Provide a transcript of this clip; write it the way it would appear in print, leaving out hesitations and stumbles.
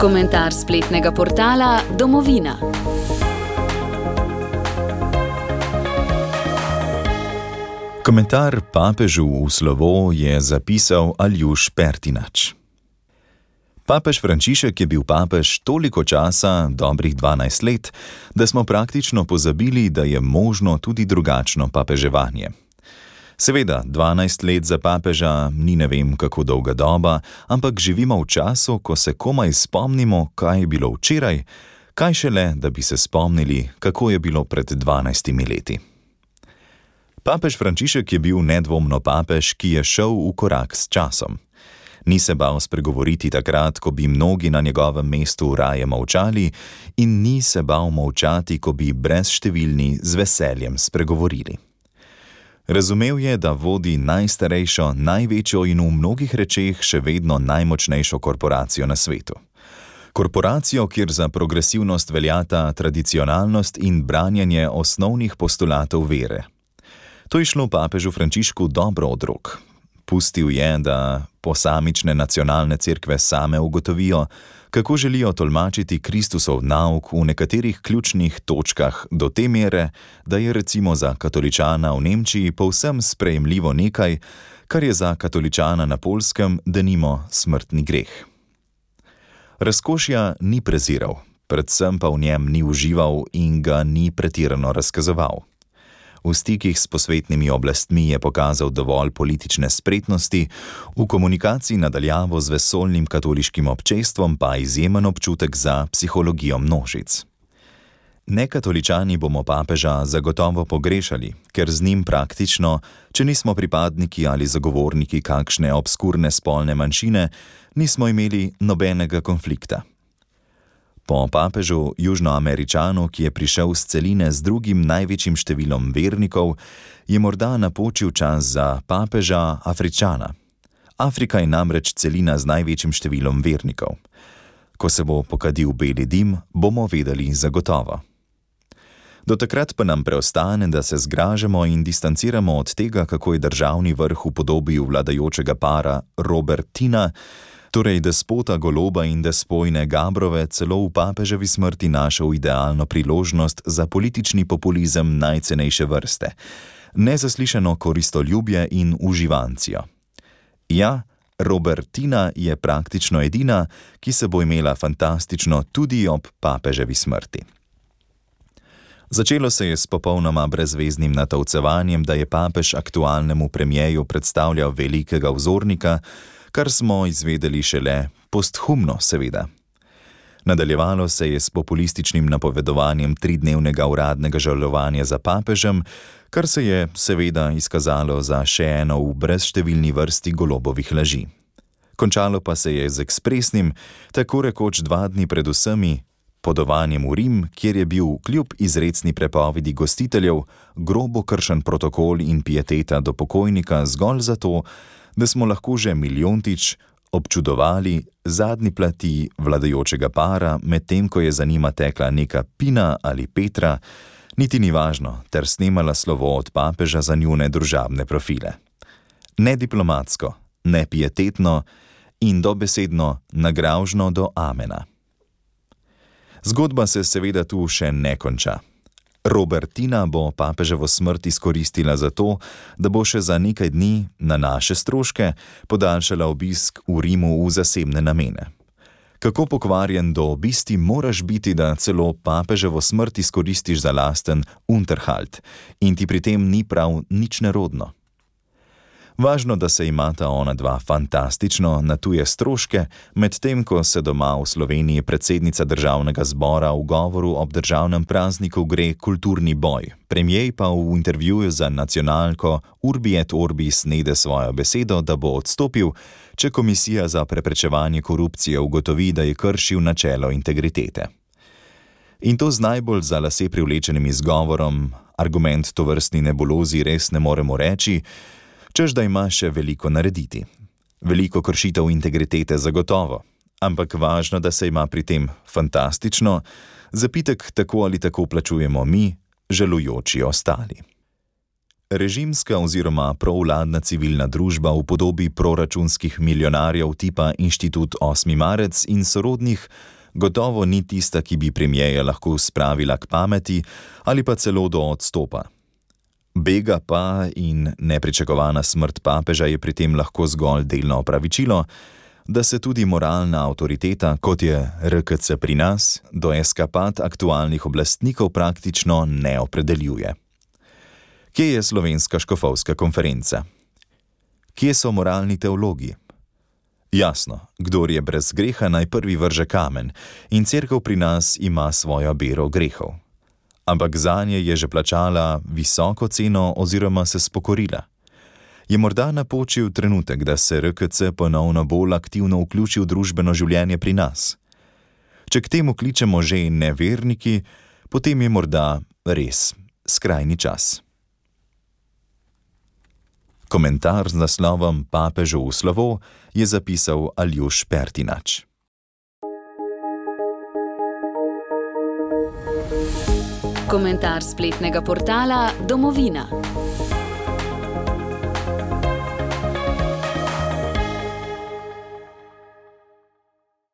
Komentar spletnega portala Domovina. Komentar papežu v slovo je zapisal Aljuš Pertinač. Papež Frančišek je bil papež toliko časa, dobrih 12 let, da smo praktično pozabili, da je možno tudi drugačno papeževanje. Seveda, 12 let za papeža ni ne vem kako dolga doba, ampak živimo v času, ko se komaj spomnimo, kaj je bilo včeraj, kaj šele, da bi se spomnili, kako je bilo pred 12 leti. Papež Frančišek je bil nedvomno papež, ki je šel v korak s časom. Ni se bal spregovoriti takrat, ko bi mnogi na njegovem mestu raje molčali, in ni se bal molčati, ko bi brezštevilni z veseljem spregovorili. Razumel je, da vodi najstarejšo, največjo in v mnogih rečeh še vedno najmočnejšo korporacijo na svetu. Korporacijo, kjer za progresivnost veljata tradicionalnost in branjanje osnovnih postulatov vere. To je šlo papežu Frančišku dobro od rok. Pustil je, da posamične nacionalne cerkve same ugotovijo, kako želijo tolmačiti Kristusov nauk v nekaterih ključnih točkah do te mere, da je recimo za katoličana v Nemčiji povsem sprejemljivo nekaj, kar je za katoličana na Poljskem denimo smrtni greh. Razkošja ni preziral, predvsem pa v njem ni užival in ga ni pretirano razkazoval. V stikih s posvetnimi oblastmi je pokazal dovolj politične spretnosti, v komunikaciji nadaljavo z vesoljnim katoliškim občestvom pa izjemen občutek za psihologijo množic. Nekatoličani bomo papeža zagotovo pogrešali, ker z njim praktično, če nismo pripadniki ali zagovorniki kakšne obskurne spolne manjšine, nismo imeli nobenega konflikta. Po papežu Južnoameričanu, ki je prišel z celine z drugim največjim številom vernikov, je morda napočil čas za papeža Afričana. Afrika je namreč celina z največjim številom vernikov. Ko se bo pokadil beli dim, bomo vedeli zagotovo. Do takrat pa nam preostane, da se zgražamo in distanciramo od tega, kako je državni vrh upodobil vladajočega para Robertina, torej despota Goloba in despojne Gabrove, celo v papeževi smrti našel idealno priložnost za politični populizem najcenejše vrste, nezaslišano koristoljubje in uživancijo. Ja, Robertina je praktično edina, ki se bo imela fantastično tudi ob papeževi smrti. Začelo se je s popolnoma brezveznim natolcevanjem, da je papež aktualnemu premierju predstavljal velikega vzornika, kar smo izvedeli šele posthumno, seveda. Nadaljevalo se je s populističnim napovedovanjem 3-dnevnega uradnega žalovanja za papežem, kar se je seveda izkazalo za še eno v brezštevilni vrsti Golobovih laži. Končalo pa se je z ekspresnim, tako rekoč 2 dni pred vsemi, podovanjem v Rim, kjer je bil kljub izrecni prepovedi gostiteljev grobo kršen protokol in pieteta do pokojnika zgolj zato, da smo lahko že milijontič občudovali zadnji plati vladajočega para, medtem ko je za njima tekla neka Pina ali Petra, niti ni važno, ter snemala slovo od papeža za njune družabne profile. Ne diplomatsko, ne pietetno in dobesedno nagravžno do amena. Zgodba se seveda tu še ne konča. Robertina bo papeževo smrt izkoristila za to, da bo še za nekaj dni na naše stroške podaljšala obisk v Rimu v zasebne namene. Kako pokvarjen do obisti moraš biti, da celo papeževo smrt izkoristiš za lasten Unterhalt in ti pri tem ni prav nič nerodno. Važno, da se imata ona dva fantastično na tuje stroške, medtem ko se doma v Sloveniji predsednica državnega zbora v govoru ob državnem prazniku gre kulturni boj. Premijer pa v intervjuju za Nacionalko Urbi et Orbi snede svojo besedo, da bo odstopil, če Komisija za preprečevanje korupcije ugotovi, da je kršil načelo integritete. In to z najbolj za lase privlečenim izgovorom, argument tovrstni nebulozi res ne moremo reči, češ da ima še veliko narediti. Veliko kršitev integritete zagotovo, ampak važno, da se ima pri tem fantastično, zapitek tako ali tako plačujemo mi, žalujoči ostali. Režimska oziroma provladna civilna družba v podobi proračunskih milijonarjev tipa Inštitut 8. marec in sorodnih gotovo ni tista, ki bi premierja lahko spravila k pameti ali pa celo do odstopa. Bega pa in nepričakovana smrt papeža je pri tem lahko zgolj delno opravičilo, da se tudi moralna avtoriteta, kot je RKC pri nas, do eskapad aktualnih oblastnikov praktično ne opredeljuje. Kje je Slovenska škofovska konferenca? Kje so moralni teologi? Jasno, kdor je brez greha, naj prvi vrže kamen, in cerkev pri nas ima svojo bero grehov. Ampak zanje je že plačala visoko ceno oziroma se spokorila. Je morda napočil trenutek, da se RKC ponovno bolj aktivno vključi v družbeno življenje pri nas? Če k temu kličemo že neverniki, potem je morda res skrajni čas. Komentar z naslovom Papežu v slovo je zapisal Aljuš Pertinač. Komentar spletnega portala Domovina.